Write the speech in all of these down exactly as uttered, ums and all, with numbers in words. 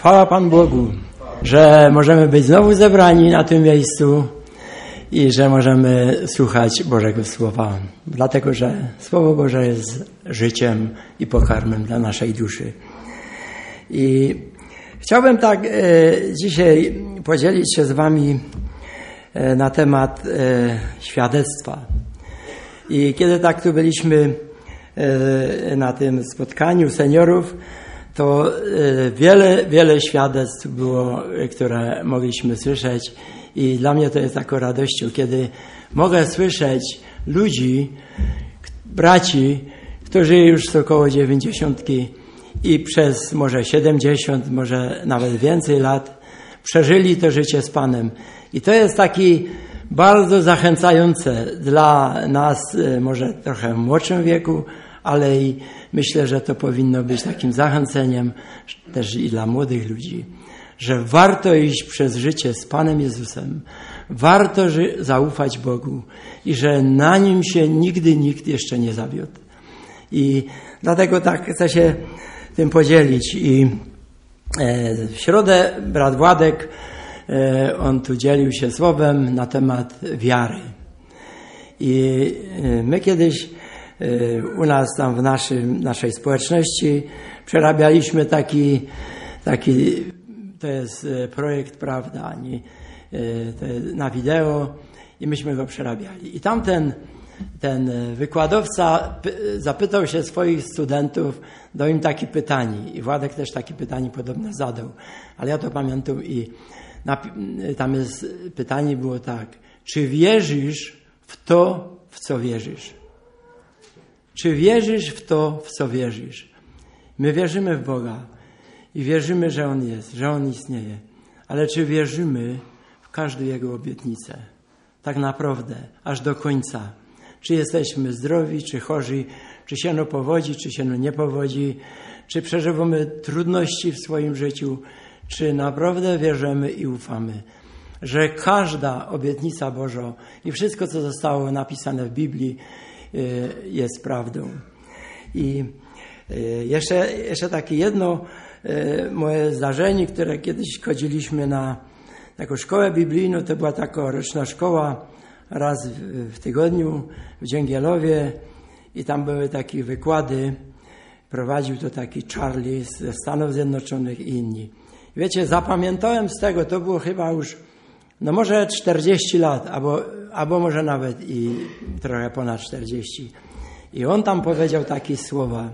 Chwała Panu Bogu, że możemy być znowu zebrani na tym miejscu i że możemy słuchać Bożego Słowa, dlatego że Słowo Boże jest życiem i pokarmem dla naszej duszy. I chciałbym tak e, dzisiaj podzielić się z Wami e, na temat e, świadectwa. I kiedy tak tu byliśmy e, na tym spotkaniu seniorów, to wiele, wiele świadectw było, które mogliśmy słyszeć i dla mnie to jest taką radością, kiedy mogę słyszeć ludzi, braci, którzy już są około dziewięćdziesiątki i przez może siedemdziesiąt, może nawet więcej lat przeżyli to życie z Panem. I to jest taki bardzo zachęcające dla nas, może trochę w młodszym wieku, ale i myślę, że to powinno być takim zachęceniem też i dla młodych ludzi, że warto iść przez życie z Panem Jezusem, warto zaufać Bogu i że na Nim się nigdy nikt jeszcze nie zawiódł. I dlatego tak chcę się tym podzielić. I w środę brat Władek, on tu dzielił się słowem na temat wiary. I my kiedyś u nas tam w naszym, naszej społeczności przerabialiśmy taki, taki, to jest projekt, prawda, na wideo i myśmy go przerabiali. I tamten ten wykładowca zapytał się swoich studentów, dał im takie pytanie i Władek też takie pytanie podobne zadał, ale ja to pamiętam i tam jest pytanie było tak: czy wierzysz w to, w co wierzysz? Czy wierzysz w to, w co wierzysz? My wierzymy w Boga i wierzymy, że On jest, że On istnieje. Ale czy wierzymy w każdą Jego obietnicę? Tak naprawdę, aż do końca. Czy jesteśmy zdrowi, czy chorzy, czy się no powodzi, czy się no nie powodzi, czy przeżywamy trudności w swoim życiu, czy naprawdę wierzymy i ufamy, że każda obietnica Boża i wszystko, co zostało napisane w Biblii, jest prawdą. I jeszcze, jeszcze takie jedno moje zdarzenie, które kiedyś chodziliśmy na taką szkołę biblijną, to była taka roczna szkoła raz w tygodniu w Dzięgielowie i tam były takie wykłady, prowadził to taki Charlie ze Stanów Zjednoczonych i inni. I wiecie, zapamiętałem z tego, to było chyba już no może czterdzieści lat, albo, albo może nawet i trochę ponad czterdzieści. I on tam powiedział takie słowa,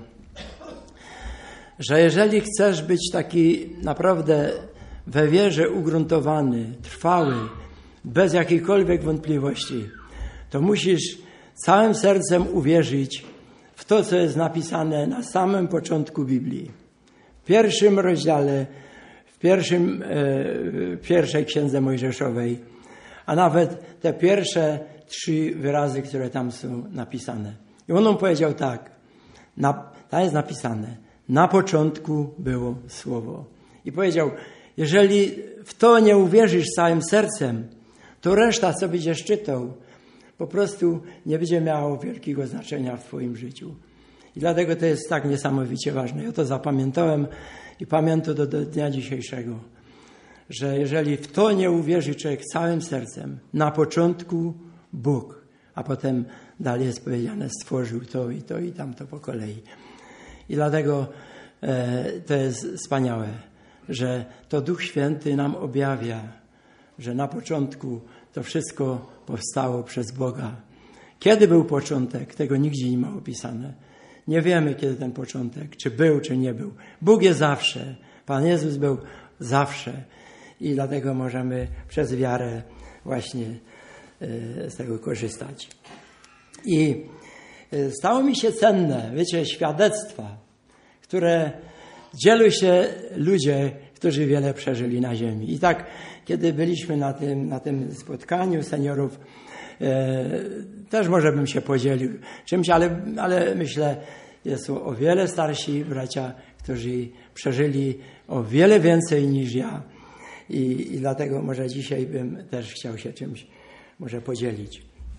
że jeżeli chcesz być taki naprawdę we wierze ugruntowany, trwały, bez jakiejkolwiek wątpliwości, to musisz całym sercem uwierzyć w to, co jest napisane na samym początku Biblii. W pierwszym rozdziale, w pierwszym, w pierwszej księdze Mojżeszowej, a nawet te pierwsze trzy wyrazy, które tam są napisane. I on nam powiedział tak, na, tam jest napisane, na początku było Słowo. I powiedział, jeżeli w to nie uwierzysz całym sercem, to reszta, co będziesz czytał, po prostu nie będzie miało wielkiego znaczenia w twoim życiu. I dlatego to jest tak niesamowicie ważne. Ja to zapamiętałem i pamiętam do, do dnia dzisiejszego, że jeżeli w to nie uwierzy człowiek całym sercem, na początku Bóg, a potem dalej jest powiedziane, stworzył to i to i tamto po kolei. I dlatego e, to jest wspaniałe, że to Duch Święty nam objawia, że na początku to wszystko powstało przez Boga. Kiedy był początek, tego nigdzie nie ma opisane. Nie wiemy, kiedy ten początek, czy był, czy nie był. Bóg jest zawsze. Pan Jezus był zawsze. I dlatego możemy przez wiarę właśnie z tego korzystać. I stało mi się cenne, wiecie, świadectwa, które dzielą się ludzie, którzy wiele przeżyli na ziemi. I tak, kiedy byliśmy na tym, na tym spotkaniu seniorów, e, też może bym się podzielił czymś, ale, ale myślę, jest o wiele starsi bracia, którzy przeżyli o wiele więcej niż ja. I, i dlatego może dzisiaj bym też chciał się czymś może podzielić.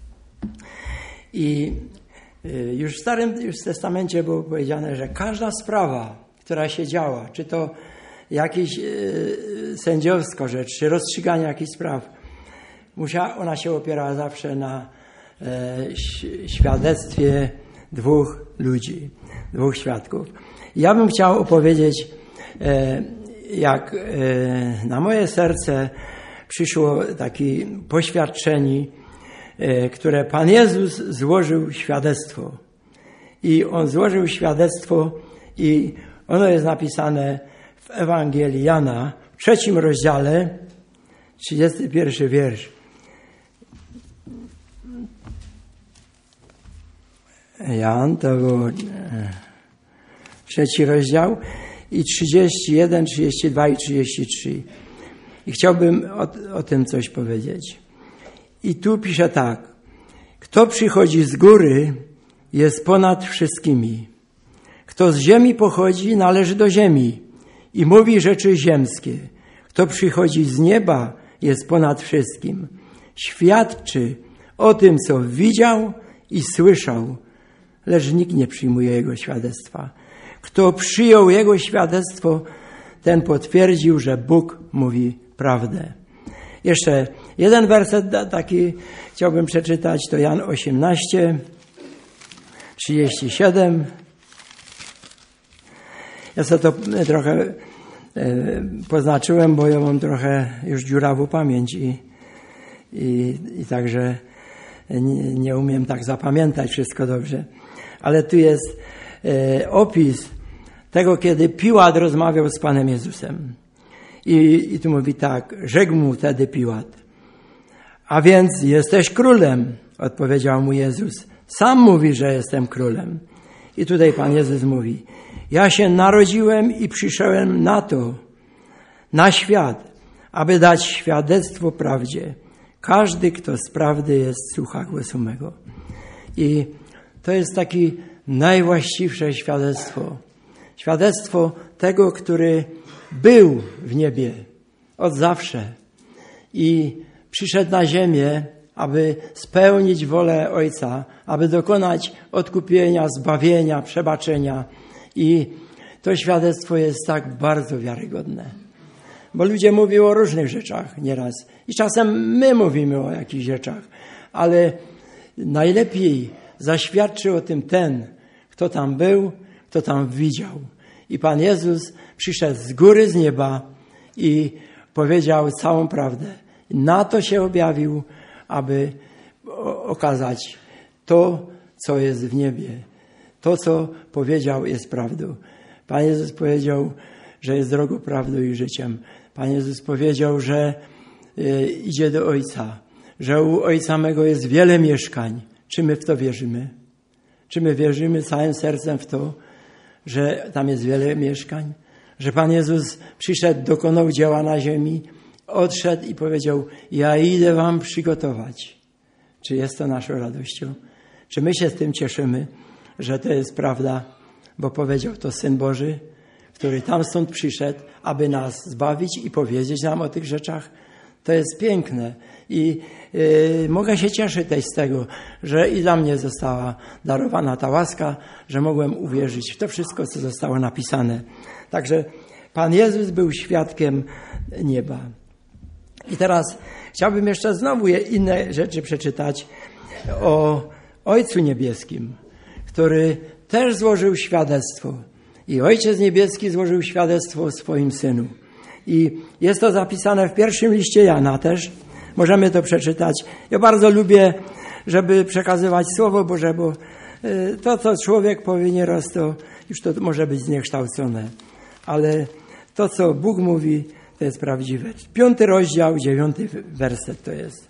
I już w Starym już w Testamencie było powiedziane, że każda sprawa, która się działa, czy to jakieś sędziowsko rzecz, czy rozstrzyganie jakichś spraw, musiała, ona się opierała zawsze na świadectwie dwóch ludzi, dwóch świadków. Ja bym chciał opowiedzieć, jak na moje serce przyszło takie poświadczenie, które Pan Jezus złożył świadectwo. I On złożył świadectwo i ono jest napisane w Ewangelii Jana, w trzecim rozdziale, trzydziesty pierwszy wiersz. Jan, to był trzeci rozdział i trzydziesty jeden, trzydziesty dwa i trzydziesty trzy. I chciałbym o, o tym coś powiedzieć. I tu pisze tak. Kto przychodzi z góry, jest ponad wszystkimi. Kto z ziemi pochodzi, należy do ziemi i mówi rzeczy ziemskie. Kto przychodzi z nieba, jest ponad wszystkim. Świadczy o tym, co widział i słyszał, lecz nikt nie przyjmuje jego świadectwa. Kto przyjął jego świadectwo, ten potwierdził, że Bóg mówi prawdę. Jeszcze jeden werset taki chciałbym przeczytać, to Jan osiemnaście, trzydzieści siedem. Ja sobie to trochę poznaczyłem, bo ja mam trochę już dziurawą pamięć i, i, i także nie, nie umiem tak zapamiętać wszystko dobrze. Ale tu jest e, opis tego, kiedy Piłat rozmawiał z Panem Jezusem. I, I tu mówi tak, rzekł mu wtedy Piłat: a więc jesteś królem, odpowiedział mu Jezus. Sam mówi, że jestem królem. I tutaj Pan Jezus mówi: ja się narodziłem i przyszedłem na to, na świat, aby dać świadectwo prawdzie. Każdy, kto z prawdy jest, słucha głosu mego. I to jest takie najwłaściwsze świadectwo. Świadectwo tego, który był w niebie od zawsze i przyszedł na ziemię, aby spełnić wolę Ojca, aby dokonać odkupienia, zbawienia, przebaczenia. I to świadectwo jest tak bardzo wiarygodne. Bo ludzie mówią o różnych rzeczach nieraz. I czasem my mówimy o jakichś rzeczach. Ale najlepiej zaświadczy o tym ten, kto tam był, kto tam widział. I Pan Jezus przyszedł z góry, z nieba i powiedział całą prawdę. Na to się objawił, aby okazać to, co jest w niebie. To, co powiedział, jest prawdą. Pan Jezus powiedział, że jest drogą, prawdą i życiem. Pan Jezus powiedział, że y, idzie do Ojca, że u Ojca mego jest wiele mieszkań. Czy my w to wierzymy? Czy my wierzymy całym sercem w to, że tam jest wiele mieszkań? Że Pan Jezus przyszedł, dokonał dzieła na ziemi, odszedł i powiedział: ja idę wam przygotować. Czy jest to naszą radością? Czy my się z tym cieszymy, że to jest prawda? Bo powiedział to Syn Boży, który tam stąd przyszedł, aby nas zbawić i powiedzieć nam o tych rzeczach. To jest piękne i yy, mogę się cieszyć też z tego, że i dla mnie została darowana ta łaska, że mogłem uwierzyć w to wszystko, co zostało napisane. Także Pan Jezus był świadkiem nieba. I teraz chciałbym jeszcze znowu inne rzeczy przeczytać o Ojcu Niebieskim, który też złożył świadectwo. I Ojciec Niebieski złożył świadectwo o swoim Synu. I jest to zapisane w pierwszym liście Jana też. Możemy to przeczytać. Ja bardzo lubię, żeby przekazywać Słowo Boże, bo to, co człowiek powie nieraz, to już to może być zniekształcone. Ale to, co Bóg mówi, to jest prawdziwe. Piąty rozdział, dziewiąty werset to jest.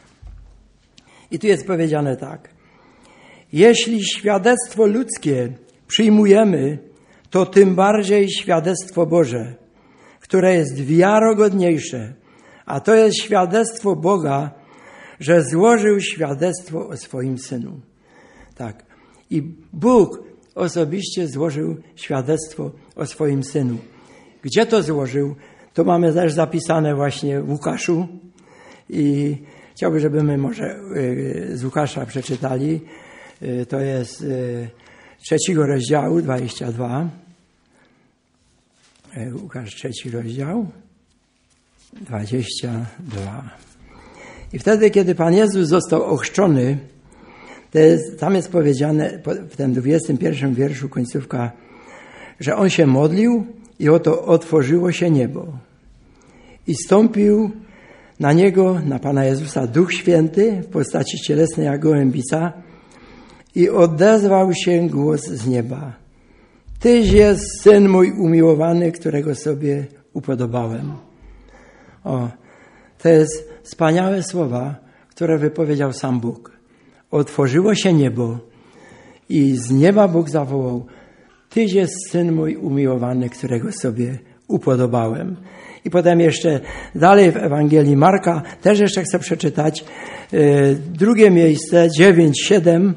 I tu jest powiedziane tak. Jeśli świadectwo ludzkie przyjmujemy, to tym bardziej świadectwo Boże, które jest wiarygodniejsze, a to jest świadectwo Boga, że złożył świadectwo o swoim Synu. Tak. I Bóg osobiście złożył świadectwo o swoim Synu. Gdzie to złożył? To mamy też zapisane właśnie w Łukaszu i chciałbym, żeby my może z Łukasza przeczytali. To jest trzeciego rozdziału, dwudziesty drugi Łukasz trzeci rozdział, dwadzieścia dwa. I wtedy, kiedy Pan Jezus został ochrzczony, to jest, tam jest powiedziane w tym dwudziestym pierwszym wierszu, końcówka, że On się modlił i oto otworzyło się niebo. I stąpił na Niego, na Pana Jezusa, Duch Święty w postaci cielesnej jak gołębica i odezwał się głos z nieba. Tyś jest Syn mój umiłowany, którego sobie upodobałem. O, to jest wspaniałe słowa, które wypowiedział sam Bóg. Otworzyło się niebo i z nieba Bóg zawołał: Tyś jest Syn mój umiłowany, którego sobie upodobałem. I potem jeszcze dalej w Ewangelii Marka, też jeszcze chcę przeczytać, yy, drugie miejsce, dziewięć, siedem.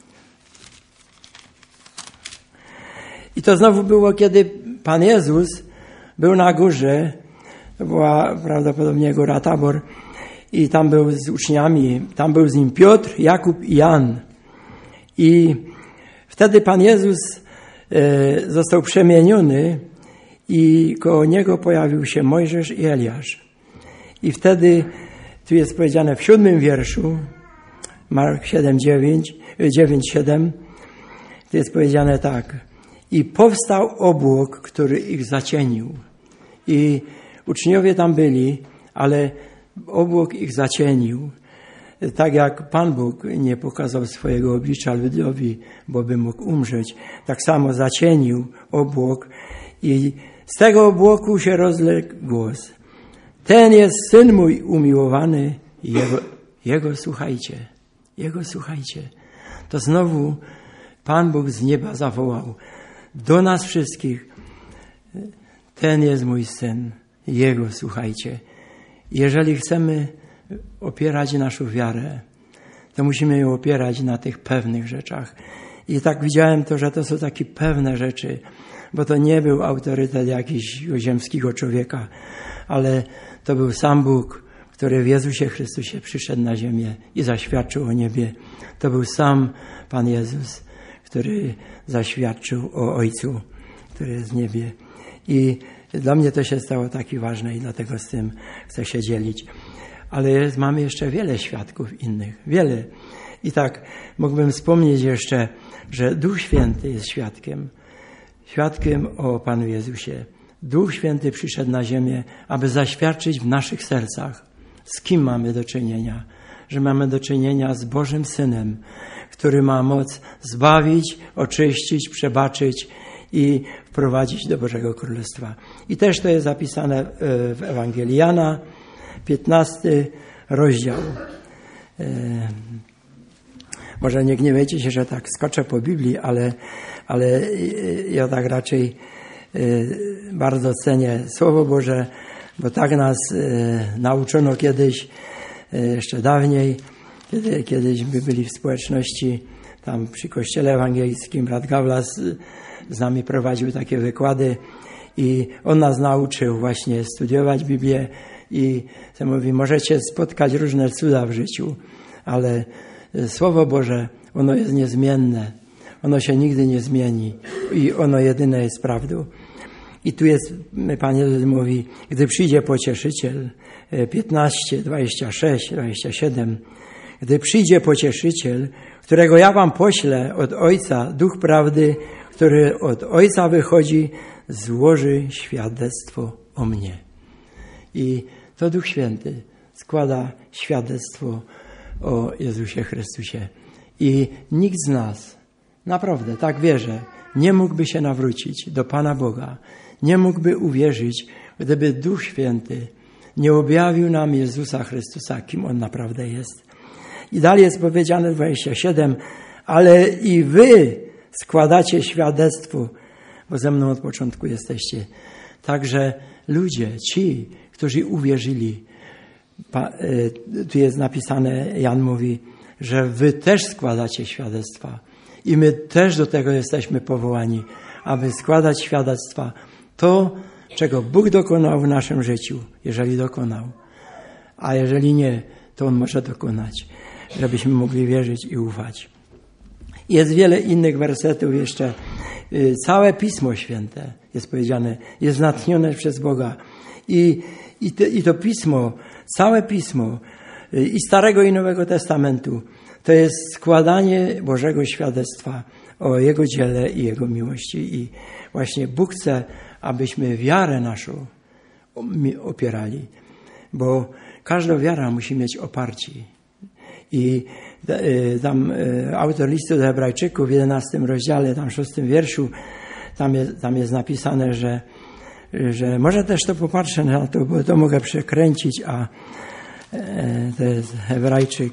I to znowu było, kiedy Pan Jezus był na górze, to była prawdopodobnie góra Tabor, i tam był z uczniami, tam był z nim Piotr, Jakub i Jan. I wtedy Pan Jezus yy, został przemieniony i koło Niego pojawił się Mojżesz i Eliasz. I wtedy, tu jest powiedziane w siódmym wierszu, Mark siedem, dziewięć, dziewięć, siedem, tu jest powiedziane tak: i powstał obłok, który ich zacienił. I uczniowie tam byli, ale obłok ich zacienił. Tak jak Pan Bóg nie pokazał swojego oblicza ludowi, bo by mógł umrzeć, tak samo zacienił obłok i z tego obłoku się rozległ głos: ten jest Syn mój umiłowany, jego, jego słuchajcie, Jego słuchajcie. To znowu Pan Bóg z nieba zawołał do nas wszystkich: ten jest mój Syn, Jego słuchajcie. Jeżeli chcemy opierać naszą wiarę, to musimy ją opierać na tych pewnych rzeczach. I tak widziałem to, że to są takie pewne rzeczy, bo to nie był autorytet jakiegoś ziemskiego człowieka, ale to był sam Bóg, który w Jezusie Chrystusie przyszedł na ziemię i zaświadczył o niebie. To był sam Pan Jezus, który zaświadczył o Ojcu, który jest w niebie. I dla mnie to się stało takie ważne i dlatego z tym chcę się dzielić. Ale jest, mamy jeszcze wiele świadków innych, wiele. I tak mógłbym wspomnieć jeszcze, że Duch Święty jest świadkiem. Świadkiem o Panu Jezusie. Duch Święty przyszedł na ziemię, aby zaświadczyć w naszych sercach, z kim mamy do czynienia. Że mamy do czynienia z Bożym Synem, który ma moc zbawić, oczyścić, przebaczyć i wprowadzić do Bożego Królestwa. I też to jest zapisane w Ewangelii Jana, piętnasty rozdział. Może nie gniewajcie się, że tak skoczę po Biblii, ale, ale ja tak raczej bardzo cenię Słowo Boże, bo tak nas nauczono kiedyś, jeszcze dawniej, kiedy kiedyśmy byli w społeczności tam przy Kościele Ewangelickim. Brat Gawlas z nami prowadził takie wykłady i on nas nauczył właśnie studiować Biblię i co mówi, możecie spotkać różne cuda w życiu, ale Słowo Boże, ono jest niezmienne. Ono się nigdy nie zmieni i ono jedyne jest prawdą. I tu jest, Pan Jezus mówi, gdy przyjdzie Pocieszyciel, piętnaście, dwadzieścia sześć, dwadzieścia siedem, gdy przyjdzie Pocieszyciel, którego ja wam poślę od Ojca, Duch Prawdy, który od Ojca wychodzi, złoży świadectwo o mnie. I to Duch Święty składa świadectwo o Jezusie Chrystusie. I nikt z nas, naprawdę, tak wierzę, nie mógłby się nawrócić do Pana Boga, nie mógłby uwierzyć, gdyby Duch Święty nie objawił nam Jezusa Chrystusa, kim On naprawdę jest. I dalej jest powiedziane dwadzieścia siedem, ale i wy składacie świadectwo, bo ze mną od początku jesteście. Także ludzie, ci, którzy uwierzyli, tu jest napisane, Jan mówi, że wy też składacie świadectwa. I my też do tego jesteśmy powołani, aby składać świadectwa. To, czego Bóg dokonał w naszym życiu, jeżeli dokonał. A jeżeli nie, to On może dokonać, żebyśmy mogli wierzyć i ufać. Jest wiele innych wersetów jeszcze Całe Pismo Święte, jest powiedziane, jest natchnione przez Boga. I, i, te, i to Pismo, całe Pismo i Starego i Nowego Testamentu, to jest składanie Bożego świadectwa o Jego dziele i Jego miłości. I właśnie Bóg chce, abyśmy wiarę naszą opierali, bo każda wiara musi mieć oparcie. I tam autor listu do Hebrajczyków w jedenastym rozdziale, tam szóstym wierszu, tam jest, tam jest napisane, że, że może też to popatrzę na to, bo to mogę przekręcić, a to jest Hebrajczyk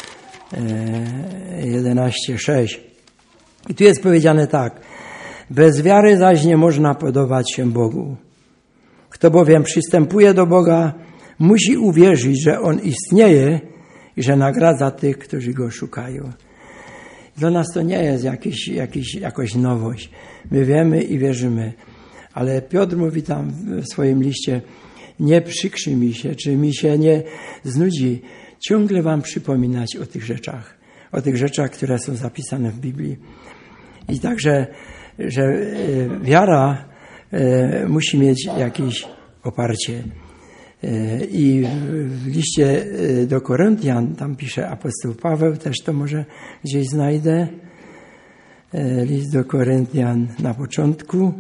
jedenaście sześć. I tu jest powiedziane tak: bez wiary zaś nie można podobać się Bogu. Kto bowiem przystępuje do Boga, musi uwierzyć, że On istnieje i że nagradza tych, którzy Go szukają. Dla nas to nie jest jakiś, jakiś, jakaś nowość. My wiemy i wierzymy. Ale Piotr mówi tam w swoim liście: nie przykrzy mi się, czy mi się nie znudzi ciągle wam przypominać o tych rzeczach. O tych rzeczach, które są zapisane w Biblii. I także, że wiara musi mieć jakieś oparcie. I w liście do Koryntian, tam pisze apostoł Paweł, też to może gdzieś znajdę. List do Koryntian na początku.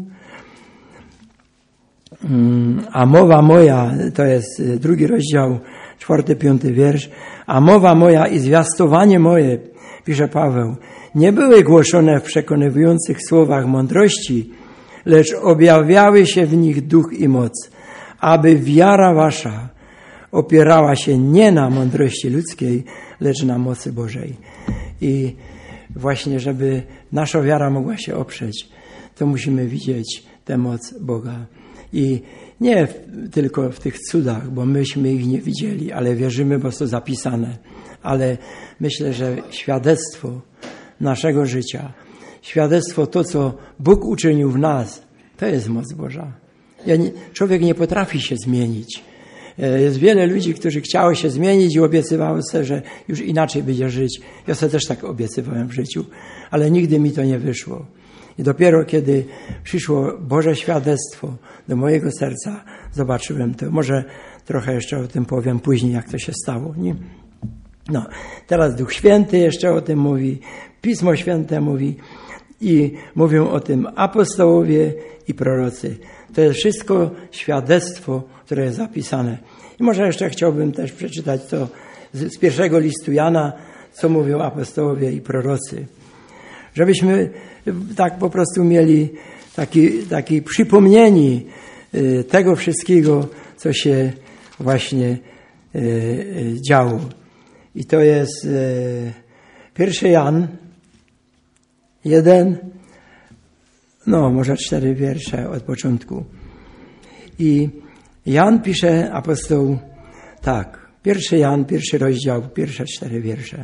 A mowa moja, to jest drugi rozdział, czwarty, piąty wiersz. A mowa moja i zwiastowanie moje, pisze Paweł, nie były głoszone w przekonywujących słowach mądrości, lecz objawiały się w nich duch i moc, aby wiara wasza opierała się nie na mądrości ludzkiej, lecz na mocy Bożej. I właśnie, żeby nasza wiara mogła się oprzeć, to musimy widzieć tę moc Boga. I nie w, tylko w tych cudach, bo myśmy ich nie widzieli, ale wierzymy, bo są zapisane. Ale myślę, że świadectwo naszego życia, świadectwo to, co Bóg uczynił w nas, to jest moc Boża. Ja nie, człowiek nie potrafi się zmienić. Jest wiele ludzi, którzy chciało się zmienić i obiecywały sobie, że już inaczej będzie żyć. Ja sobie też tak obiecywałem w życiu, ale nigdy mi to nie wyszło. I dopiero kiedy przyszło Boże świadectwo do mojego serca, zobaczyłem to. Może trochę jeszcze o tym powiem później, jak to się stało. Nie? No, teraz Duch Święty jeszcze o tym mówi, Pismo Święte mówi i mówią o tym apostołowie i prorocy. To jest wszystko świadectwo, które jest zapisane. I może jeszcze chciałbym też przeczytać to z, z pierwszego listu Jana, co mówią apostołowie i prorocy. Żebyśmy tak po prostu mieli taki, taki przypomnieni tego wszystkiego, co się właśnie działo. I to jest pierwszy Jan, jeden, no może cztery wiersze od początku. I Jan pisze, apostoł, tak, pierwszy Jan, pierwszy rozdział, pierwsze cztery wiersze.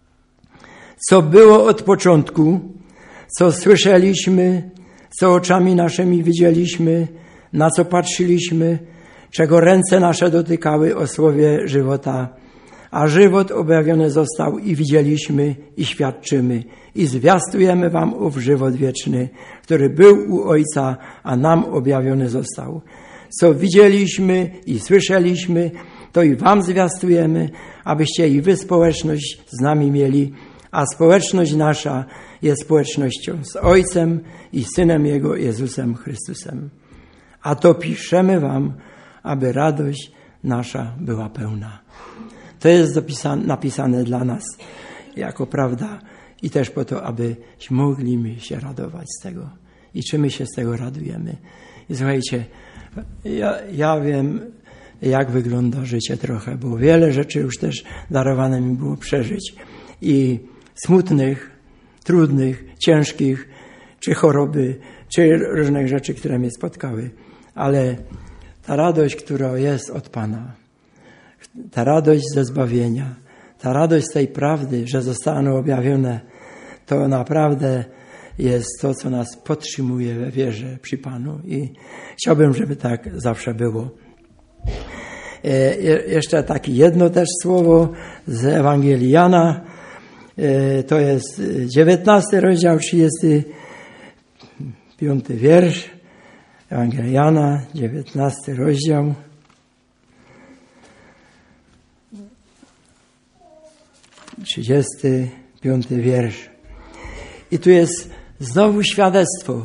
Co było od początku, co słyszeliśmy, co oczami naszymi widzieliśmy, na co patrzyliśmy, czego ręce nasze dotykały o słowie żywota, a żywot objawiony został i widzieliśmy i świadczymy i zwiastujemy wam ów żywot wieczny, który był u Ojca, a nam objawiony został. Co widzieliśmy i słyszeliśmy, to i wam zwiastujemy, abyście i wy społeczność z nami mieli, a społeczność nasza jest społecznością z Ojcem i Synem Jego, Jezusem Chrystusem. A to piszemy wam, aby radość nasza była pełna. To jest dopisane, napisane dla nas jako prawda i też po to, abyśmy mogli się radować z tego. I czy my się z tego radujemy? I słuchajcie, ja, ja wiem, jak wygląda życie trochę, bo wiele rzeczy już też darowane mi było przeżyć. I smutnych, trudnych, ciężkich, czy choroby, czy różnych rzeczy, które mnie spotkały. Ale ta radość, która jest od Pana, ta radość ze zbawienia, ta radość z tej prawdy, że zostaną objawione, to naprawdę jest to, co nas podtrzymuje we wierze przy Panu. I chciałbym, żeby tak zawsze było. Je, jeszcze takie jedno też słowo z Ewangelii Jana. To jest dziewiętnasty rozdział, trzydziesty piąty wiersz, Ewangelia Jana, dziewiętnasty rozdział. trzydziesty piąty wiersz. I tu jest znowu świadectwo.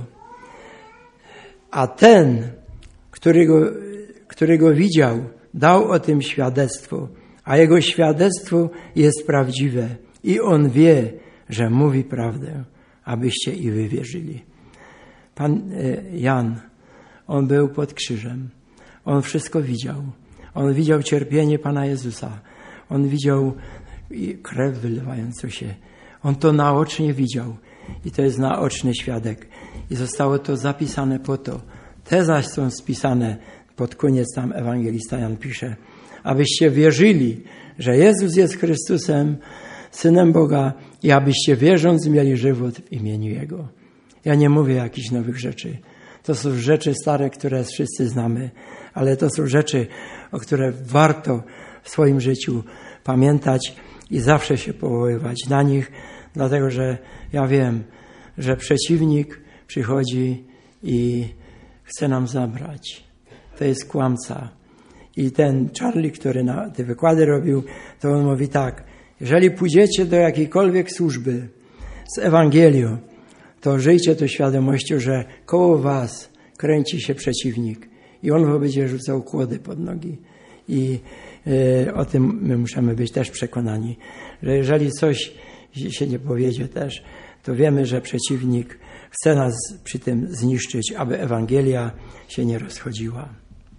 A ten, którego, którego widział, dał o tym świadectwo, a jego świadectwo jest prawdziwe i on wie, że mówi prawdę, abyście i wy wierzyli. Pan Jan, on był pod krzyżem. On wszystko widział. On widział cierpienie Pana Jezusa. On widział krew wylewającą się. On to naocznie widział. I to jest naoczny świadek. I zostało to zapisane po to. Te zaś są spisane, pod koniec tam ewangelista Jan pisze, abyście wierzyli, że Jezus jest Chrystusem, Synem Boga i abyście wierząc mieli żywot w imieniu Jego. Ja nie mówię jakichś nowych rzeczy. To są rzeczy stare, które wszyscy znamy, ale to są rzeczy, o które warto w swoim życiu pamiętać i zawsze się powoływać na nich, dlatego że ja wiem, że przeciwnik przychodzi i chce nam zabrać. To jest kłamca. I ten Charlie, który na te wykłady robił, to on mówi tak, jeżeli pójdziecie do jakiejkolwiek służby z Ewangelią, to żyjcie to świadomością, że koło was kręci się przeciwnik i on wam będzie rzucał kłody pod nogi. I y, o tym my musimy być też przekonani, że jeżeli coś się nie powiedzie też, to wiemy, że przeciwnik chce nas przy tym zniszczyć, aby Ewangelia się nie rozchodziła.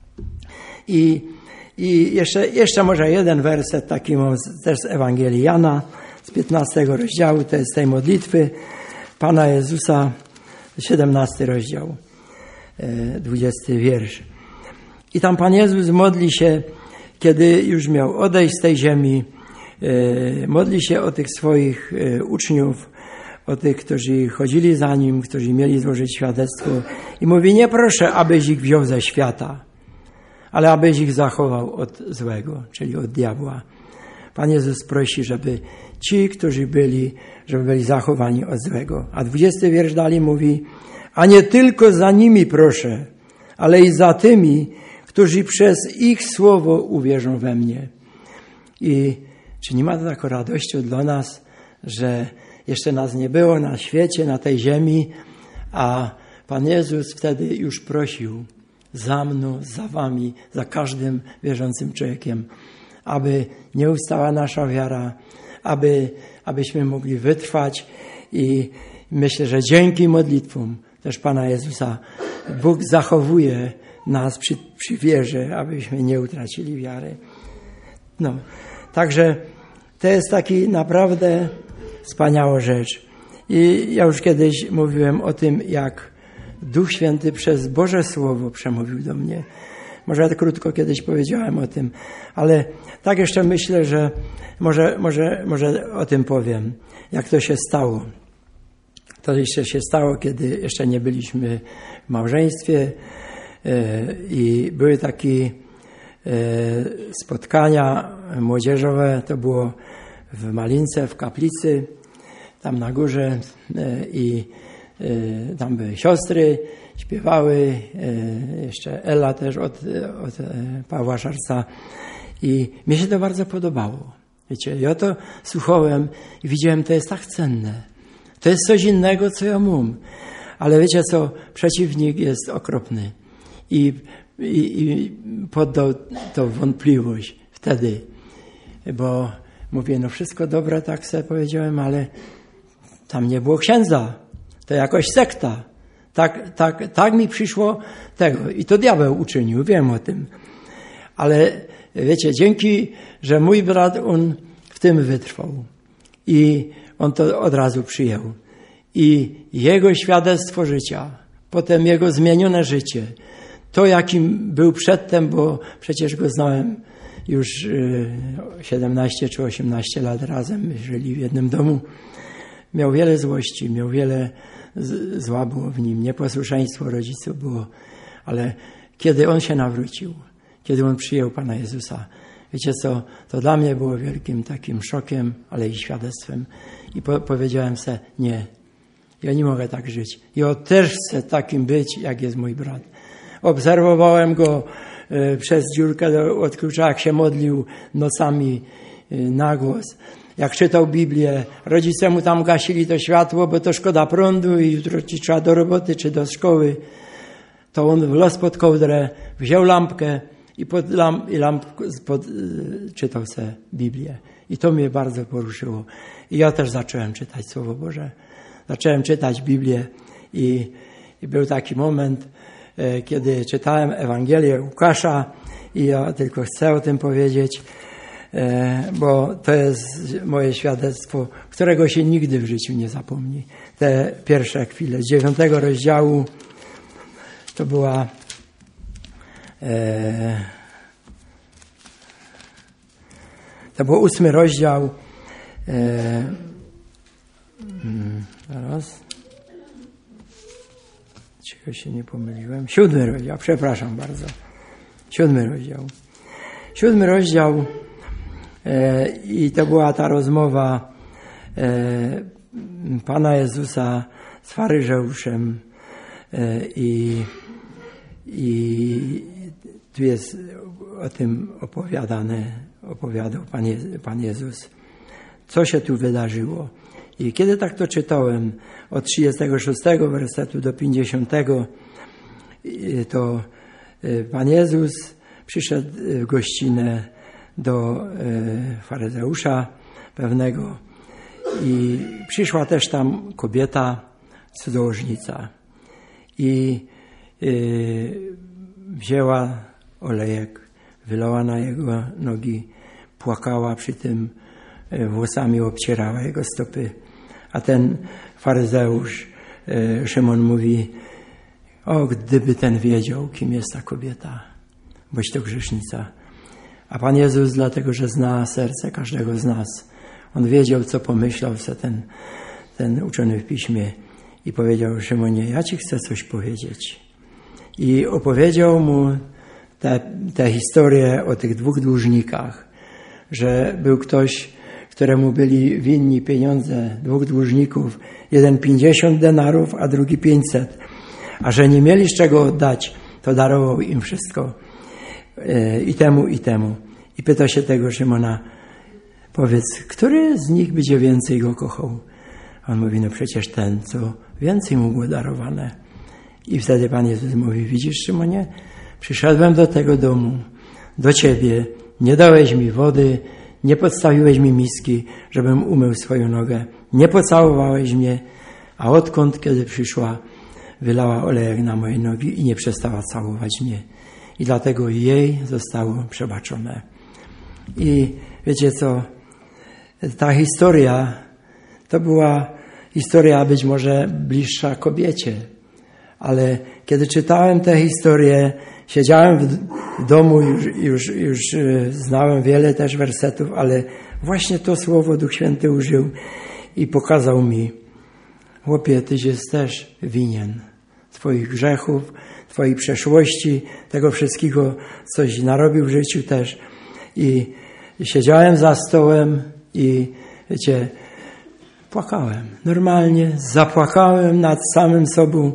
I, i jeszcze, jeszcze może jeden werset taki mam z, też z Ewangelii Jana, z piętnastego rozdziału, to jest tej modlitwy Pana Jezusa, siedemnasty rozdział, dwudziesty wiersz. I tam Pan Jezus modli się, kiedy już miał odejść z tej ziemi, modli się o tych swoich uczniów, o tych, którzy chodzili za Nim, którzy mieli złożyć świadectwo. I mówi, nie proszę, abyś ich wziął ze świata, ale abyś ich zachował od złego, czyli od diabła. Pan Jezus prosi, żeby ci, którzy byli, żeby byli zachowani od złego. A dwudziesty wiersz dalej mówi, a nie tylko za nimi proszę, ale i za tymi, którzy przez ich słowo uwierzą we mnie. I czy nie ma to taką radością dla nas, że jeszcze nas nie było na świecie, na tej ziemi, a Pan Jezus wtedy już prosił za mną, za wami, za każdym wierzącym człowiekiem, aby nie ustała nasza wiara, aby, abyśmy mogli wytrwać i myślę, że dzięki modlitwom też Pana Jezusa Bóg zachowuje nas przy, przy wierze, abyśmy nie utracili wiary. No, także to jest taki naprawdę wspaniała rzecz. I ja już kiedyś mówiłem o tym, jak Duch Święty przez Boże Słowo przemówił do mnie. Może ja krótko kiedyś powiedziałem o tym, ale tak jeszcze myślę, że może, może, może o tym powiem, jak to się stało. To jeszcze się stało, kiedy jeszcze nie byliśmy w małżeństwie i były takie spotkania młodzieżowe, to było w Malince, w kaplicy, tam na górze i tam były siostry, śpiewały, jeszcze Ela też od, od Pawła Szarca i mnie się to bardzo podobało. Wiecie, ja to słuchałem i widziałem, to jest tak cenne. To jest coś innego, co ja mam. Ale wiecie co, przeciwnik jest okropny i, i, i poddał to wątpliwość wtedy, bo mówię, no wszystko dobre, tak sobie powiedziałem, ale tam nie było księdza. To jakoś sekta. Tak, tak, tak mi przyszło tego. I to diabeł uczynił, wiem o tym. Ale wiecie, dzięki, że mój brat, on w tym wytrwał. I on to od razu przyjął. I jego świadectwo życia, potem jego zmienione życie, to jakim był przedtem, bo przecież go znałem już siedemnaście czy osiemnaście lat razem, żyli w jednym domu. Miał wiele złości, miał wiele zła było w nim, nieposłuszeństwo rodziców było, ale kiedy on się nawrócił, kiedy on przyjął Pana Jezusa, wiecie co, to dla mnie było wielkim takim szokiem, ale i świadectwem. I po, powiedziałem sobie, nie, Ja nie mogę tak żyć. Ja też chcę takim być, jak jest mój brat. Obserwowałem go y, przez dziurkę do, od klucza, jak się modlił nocami y, na głos. Jak czytał Biblię, rodzice mu tam gasili to światło, bo to szkoda prądu i jutro ci trzeba do roboty czy do szkoły. To on wlazł pod kołdrę, wziął lampkę i pod lamp, i lamp, pod, y, czytał sobie Biblię. I to mnie bardzo poruszyło. I ja też zacząłem czytać Słowo Boże. Zacząłem czytać Biblię i, i był taki moment, y, kiedy czytałem Ewangelię Łukasza i ja tylko chcę o tym powiedzieć, y, bo to jest moje świadectwo, którego się nigdy w życiu nie zapomni. Te pierwsze chwile z dziewiątego rozdziału to była e, to był ósmy rozdział e, zaraz czego się nie pomyliłem siódmy rozdział, przepraszam bardzo siódmy rozdział siódmy rozdział e, i to była ta rozmowa e, Pana Jezusa z faryzeuszem e, i I tu jest o tym opowiadane, opowiadał Pan, Je, Pan Jezus. Co się tu wydarzyło? I kiedy tak to czytałem, od trzydziestego szóstego wersetu do pięćdziesiątego, to Pan Jezus przyszedł w gościnę do faryzeusza pewnego i przyszła też tam kobieta, cudzołożnica. I wzięła olejek, wylała na jego nogi, płakała przy tym, włosami obcierała jego stopy. A ten faryzeusz, Szymon, mówi: o, gdyby ten wiedział, kim jest ta kobieta, boś to grzesznica. A Pan Jezus, dlatego że zna serce każdego z nas, On wiedział, co pomyślał sobie ten, ten uczony w piśmie i powiedział: Szymonie, ja ci chcę coś powiedzieć. I opowiedział mu tę te historię o tych dwóch dłużnikach, że był ktoś, któremu byli winni pieniądze, dwóch dłużników, jeden pięćdziesiąt denarów, a drugi pięćset, a że nie mieli z czego oddać, to darował im wszystko, i temu, i temu. I pyta się tego Szymona: powiedz, który z nich będzie więcej go kochał? A on mówi: no przecież ten, co więcej mu było darowane. I wtedy Pan Jezus mówi: widzisz, Szymonie, przyszedłem do tego domu, do ciebie, nie dałeś mi wody, nie podstawiłeś mi miski, żebym umył swoją nogę, nie pocałowałeś mnie, a odkąd, kiedy przyszła, wylała olejek na moje nogi i nie przestała całować mnie. I dlatego jej zostało przebaczone. I wiecie co, ta historia to była historia być może bliższa kobiecie, ale kiedy czytałem tę historię, siedziałem w domu, już, już, już znałem wiele też wersetów, ale właśnie to słowo Duch Święty użył i pokazał mi: chłopie, tyś jest też winien twoich grzechów, twojej przeszłości, tego wszystkiego, coś narobił w życiu też. I siedziałem za stołem i wiecie, płakałem. Normalnie zapłakałem nad samym sobą,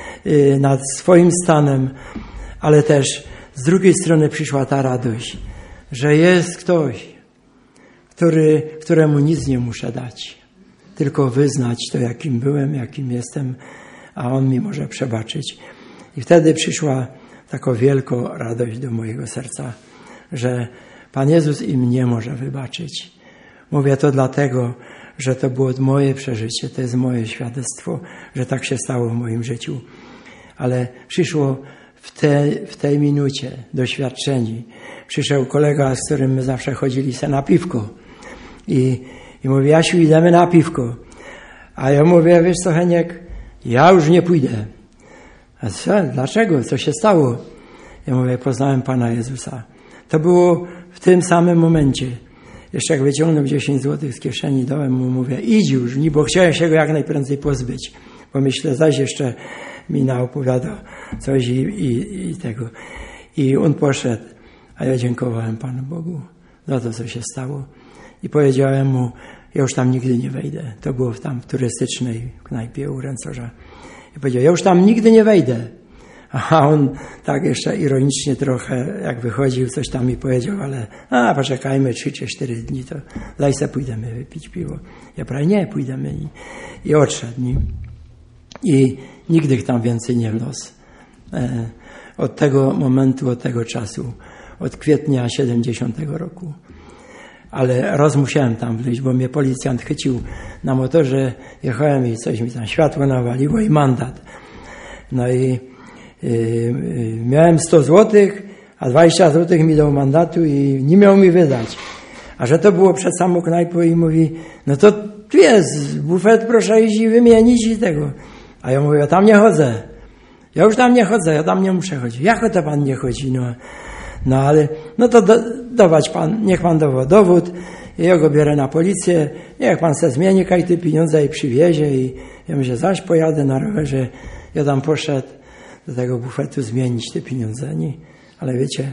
nad swoim stanem, ale też z drugiej strony przyszła ta radość, że jest ktoś, który, któremu nic nie muszę dać, tylko wyznać to, jakim byłem, jakim jestem, a On mi może przebaczyć. I wtedy przyszła taka wielka radość do mojego serca, że Pan Jezus i mnie może wybaczyć. Mówię to dlatego, że to było moje przeżycie, to jest moje świadectwo, że tak się stało w moim życiu. Ale przyszło w, te, w tej minucie doświadczeni. Przyszedł kolega, z którym my zawsze chodzili se na piwko. I, i mówi: Jasiu, idziemy na piwko. A ja mówię: wiesz co, Heniek, ja już nie pójdę. A co? Dlaczego? Co się stało? Ja mówię: poznałem Pana Jezusa. To było w tym samym momencie. Jeszcze jak wyciągnął dziesięć złotych z kieszeni, dałem mu, mówię: idź już, bo chciałem się go jak najprędzej pozbyć. Bo myślę, zaś jeszcze mi naopowiada coś i, i, i tego. I on poszedł, a ja dziękowałem Panu Bogu za to, co się stało. I powiedziałem mu: ja już tam nigdy nie wejdę. To było tam w turystycznej knajpie u Ręcorza. I powiedział, ja już tam nigdy nie wejdę. A on tak jeszcze ironicznie trochę, jak wychodził, coś tam mi powiedział, ale a poczekajmy trzy czy cztery dni, to daj se pójdziemy wypić piwo. Ja prawie nie, pójdziemy i, i odszedł. I, I nigdy tam więcej nie wlazł. E, od tego momentu, od tego czasu, od kwietnia siedemdziesiątego roku. Ale raz musiałem tam wyjść, bo mnie policjant chycił na motorze, jechałem i coś mi tam światło nawaliło i mandat. No i yy, yy, miałem sto złotych, a dwadzieścia złotych mi dał mandatu i nie miał mi wydać. A że to było przed samą knajpą i mówi, no to tu jest bufet, proszę iść i wymienić i tego. A ja mówię, ja tam nie chodzę. Ja już tam nie chodzę, ja tam nie muszę chodzić. Jak to pan nie chodzi? No, no ale, no to do, dawać pan, niech pan dawa dowód. Ja go biorę na policję, niech pan se zmieni kaj te pieniądze i przywiezie. I ja myślę, zaś pojadę na rowerze. Ja tam poszedł do tego bufetu zmienić te pieniądze. Nie? Ale wiecie,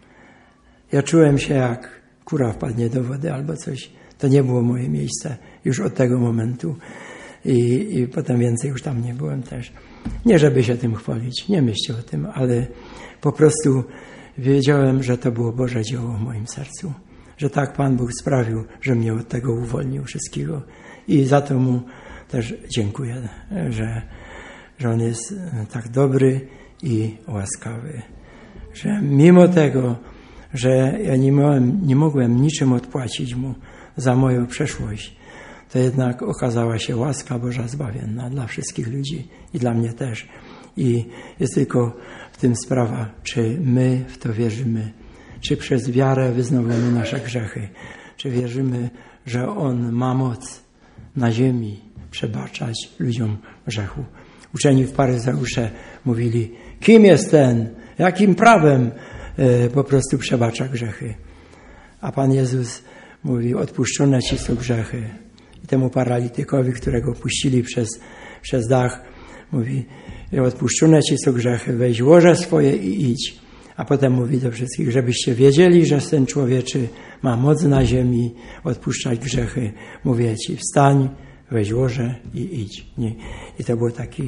ja czułem się jak kura wpadnie do wody albo coś. To nie było moje miejsce już od tego momentu. I, i potem więcej już tam nie byłem też. Nie żeby się tym chwalić, nie myślcie o tym, ale po prostu wiedziałem, że to było Boże dzieło w moim sercu. Że tak Pan Bóg sprawił, że mnie od tego uwolnił wszystkiego. I za to Mu też dziękuję, że, że On jest tak dobry i łaskawy. Że mimo tego, że ja nie mogłem, nie mogłem niczym odpłacić Mu za moją przeszłość, to jednak okazała się łaska Boża zbawienna dla wszystkich ludzi i dla mnie też. I jest tylko w tym sprawa, czy my w to wierzymy, czy przez wiarę wyznawamy nasze grzechy, czy wierzymy, że On ma moc na ziemi przebaczać ludziom grzechu. Uczeni w Faryzeusze mówili, kim jest ten, jakim prawem e, po prostu przebacza grzechy. A Pan Jezus mówi, odpuszczone ci są grzechy. I temu paralitykowi, którego puścili przez, przez dach, mówi, odpuszczone ci są grzechy, weź łoże swoje i idź. A potem mówi do wszystkich, żebyście wiedzieli, że Syn Człowieczy ma moc na ziemi odpuszczać grzechy. Mówię ci, wstań, weź łoże i idź. Nie? I to było takie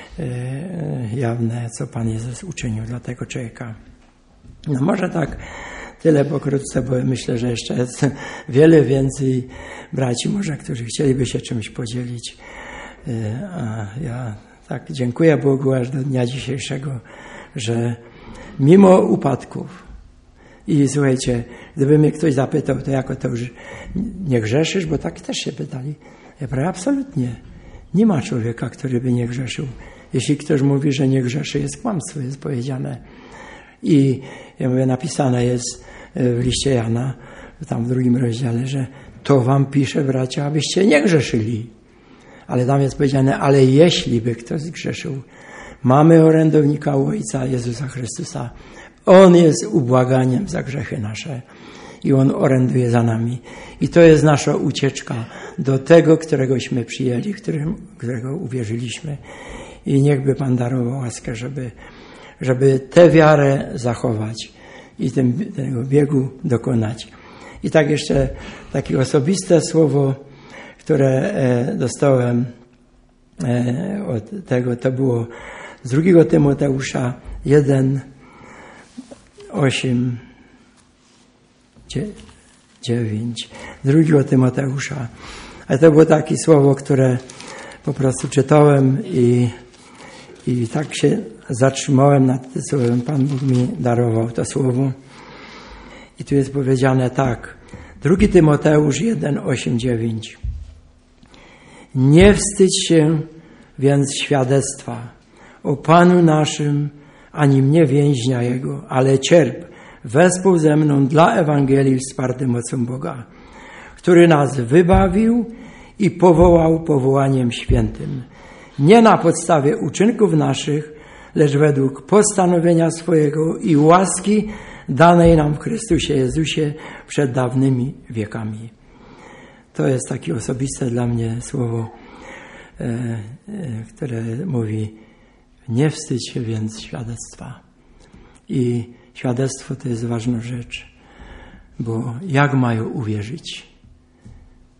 e, jawne, co Pan Jezus uczynił dla tego człowieka. No może tak tyle pokrótce, bo myślę, że jeszcze jest wiele więcej braci może, którzy chcieliby się czymś podzielić. A ja tak dziękuję Bogu aż do dnia dzisiejszego, że mimo upadków i słuchajcie, gdyby mnie ktoś zapytał, to jako to już nie grzeszysz, bo tak też się pytali. Ja powiem, absolutnie. Nie ma człowieka, który by nie grzeszył. Jeśli ktoś mówi, że nie grzeszy, jest kłamstwo, jest powiedziane. I ja mówię, napisane jest w liście Jana, tam w drugim rozdziale, że to wam pisze, bracia, abyście nie grzeszyli. Ale tam jest powiedziane, ale jeśli by ktoś zgrzeszył, mamy orędownika u Ojca Jezusa Chrystusa. On jest ubłaganiem za grzechy nasze i On oręduje za nami. I to jest nasza ucieczka do tego, któregośmy przyjęli, którym, którego uwierzyliśmy. I niechby Pan darował łaskę, żeby, żeby tę wiarę zachować i tym, tego biegu dokonać. I tak jeszcze takie osobiste słowo, które dostałem od tego, to było z drugiego Tymoteusza jeden, osiem, dziewięć. Drugiego Tymoteusza. A to było takie słowo, które po prostu czytałem i, i tak się zatrzymałem nad tym słowem. Pan Bóg mi darował to słowo. I tu jest powiedziane tak. Drugi Tymoteusz jeden, osiem, dziewięć. Nie wstydź się więc świadectwa o Panu naszym, ani mnie więźnia Jego, ale cierp wespół ze mną dla Ewangelii wsparty mocą Boga, który nas wybawił i powołał powołaniem świętym. Nie na podstawie uczynków naszych, lecz według postanowienia swojego i łaski danej nam w Chrystusie Jezusie przed dawnymi wiekami. To jest takie osobiste dla mnie słowo, e, e, które mówi, nie wstydź się więc świadectwa. I świadectwo to jest ważna rzecz, bo jak mają uwierzyć?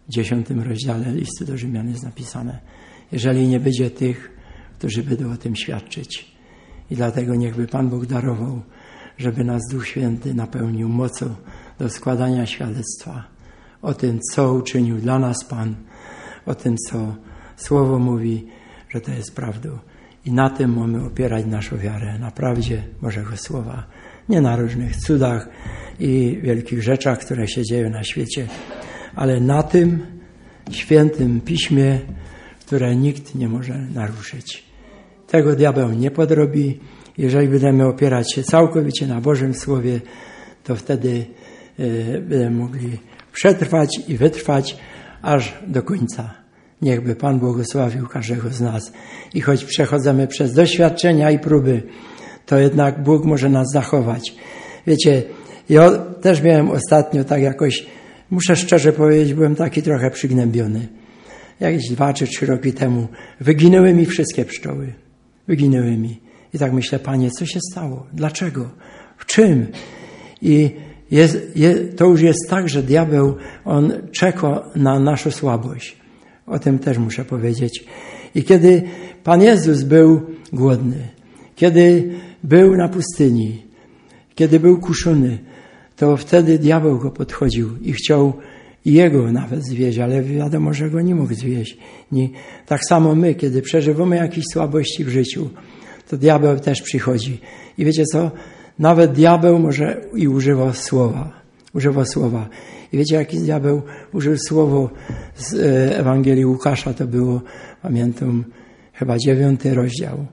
w dziesiątym rozdziale listu do Rzymian jest napisane. Jeżeli nie będzie tych, którzy będą o tym świadczyć. I dlatego niechby Pan Bóg darował, żeby nas Duch Święty napełnił mocą do składania świadectwa o tym, co uczynił dla nas Pan, o tym, co Słowo mówi, że to jest prawdą. I na tym mamy opierać naszą wiarę, na prawdzie Bożego Słowa. Nie na różnych cudach i wielkich rzeczach, które się dzieją na świecie, ale na tym świętym Piśmie, które nikt nie może naruszyć. Tego diabeł nie podrobi. Jeżeli będziemy opierać się całkowicie na Bożym Słowie, to wtedy y, będziemy mogli przetrwać i wytrwać aż do końca. Niechby Pan błogosławił każdego z nas. I choć przechodzimy przez doświadczenia i próby, to jednak Bóg może nas zachować. Wiecie, ja też miałem ostatnio tak jakoś, muszę szczerze powiedzieć, byłem taki trochę przygnębiony. Jakieś dwa czy trzy roki temu wyginęły mi wszystkie pszczoły. Wyginęły mi. I tak myślę, Panie, co się stało? Dlaczego? W czym? I jest, jest, to już jest tak, że diabeł, on czeka na naszą słabość. O tym też muszę powiedzieć. I kiedy Pan Jezus był głodny, kiedy był na pustyni, kiedy był kuszony, to wtedy diabeł go podchodził i chciał jego nawet zwieść, ale wiadomo, że go nie mógł zwieść. Nie. Tak samo my, kiedy przeżywamy jakieś słabości w życiu, to diabeł też przychodzi. I wiecie co? Nawet diabeł może i używa słowa. Używa słowa. I wiecie, jaki diabeł użył słowo z Ewangelii Łukasza? To było, pamiętam, chyba dziewiąty rozdział.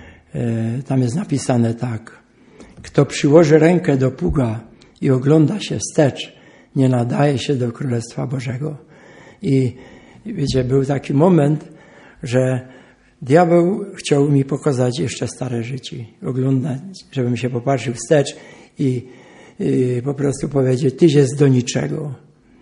Tam jest napisane tak. Kto przyłoży rękę do pługa i ogląda się wstecz, nie nadaje się do Królestwa Bożego. I wiecie, był taki moment, że diabeł chciał mi pokazać jeszcze stare życie. Oglądać, żebym się popatrzył wstecz i, i po prostu powiedzieć, tyś jest do niczego.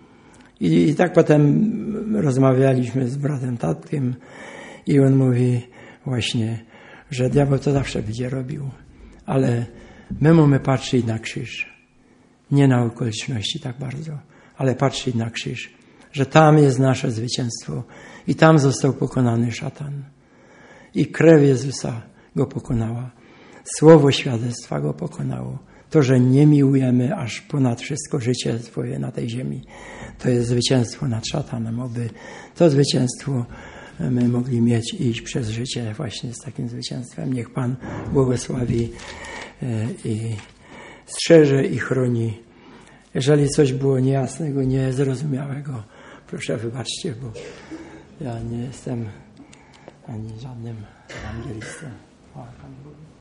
I, I tak potem rozmawialiśmy z bratem Tatkiem i on mówi właśnie, że diabeł to zawsze będzie robił. Ale my mamy patrzeć na krzyż. Nie na okoliczności tak bardzo, ale patrzeć na krzyż. Że tam jest nasze zwycięstwo i tam został pokonany szatan. I krew Jezusa go pokonała. Słowo świadectwa go pokonało. To, że nie miłujemy aż ponad wszystko życie swoje na tej ziemi, to jest zwycięstwo nad szatanem. Oby to zwycięstwo my mogli mieć i iść przez życie właśnie z takim zwycięstwem. Niech Pan błogosławi i strzeże i chroni. Jeżeli coś było niejasnego, niezrozumiałego, proszę wybaczcie, bo ja nie jestem ani żadnym ewangelistą.